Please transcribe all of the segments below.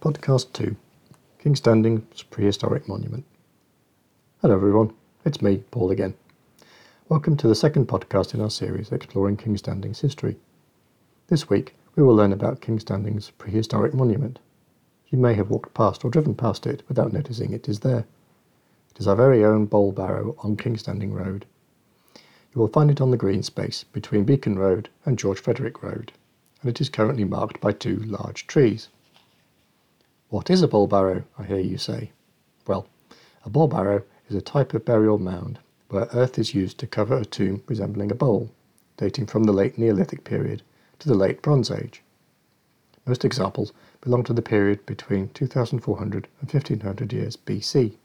Podcast 2, King's Standing's Prehistoric Monument. Hello everyone, it's me, Paul again. Welcome to the second podcast in our series exploring King's Standing's history. This week we will learn about King's Standing's prehistoric monument. You may have walked past or driven past it without noticing it is there. It is our very own Bowl Barrow on King's Standing Road. You will find it on the green space between Beacon Road and George Frederick Road, and it is currently marked by two large trees. What is a bowl barrow, I hear you say? Well, a bowl barrow is a type of burial mound where earth is used to cover a tomb resembling a bowl, dating from the late Neolithic period to the late Bronze Age. Most examples belong to the period between 2400 and 1500 years BC.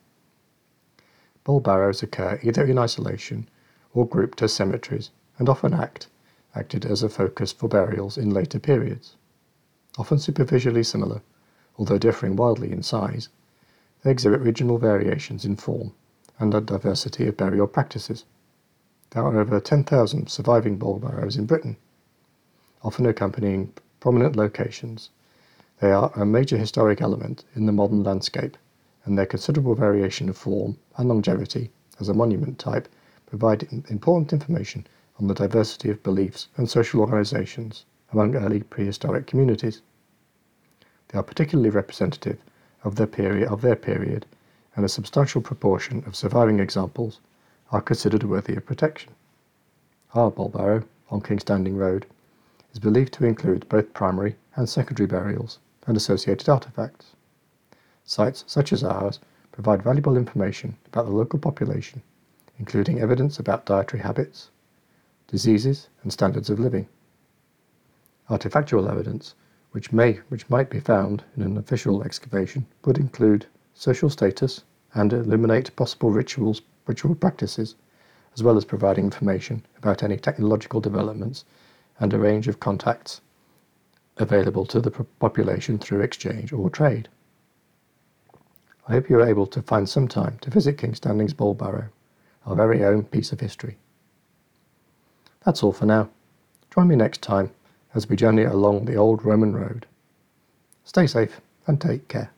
Bowl barrows occur either in isolation or grouped as cemeteries and often acted as a focus for burials in later periods. Often superficially similar, although differing wildly in size, they exhibit regional variations in form and a diversity of burial practices. There are over 10,000 surviving bowl barrows in Britain, often accompanying prominent locations. They are a major historic element in the modern landscape, and their considerable variation of form and longevity as a monument type provide important information on the diversity of beliefs and social organizations among early prehistoric communities. They are particularly representative of their period, and a substantial proportion of surviving examples are considered worthy of protection. Our bowl barrow on King's Standing Road is believed to include both primary and secondary burials and associated artefacts. Sites such as ours provide valuable information about the local population, including evidence about dietary habits, diseases, and standards of living. Artifactual evidence which might be found in an official excavation would include social status and illuminate possible ritual practices, as well as providing information about any technological developments and a range of contacts available to the population through exchange or trade. I hope you are able to find some time to visit King's Standing's Bowl Barrow, our very own piece of history. That's all for now. Join me next time as we journey along the old Roman road. Stay safe and take care.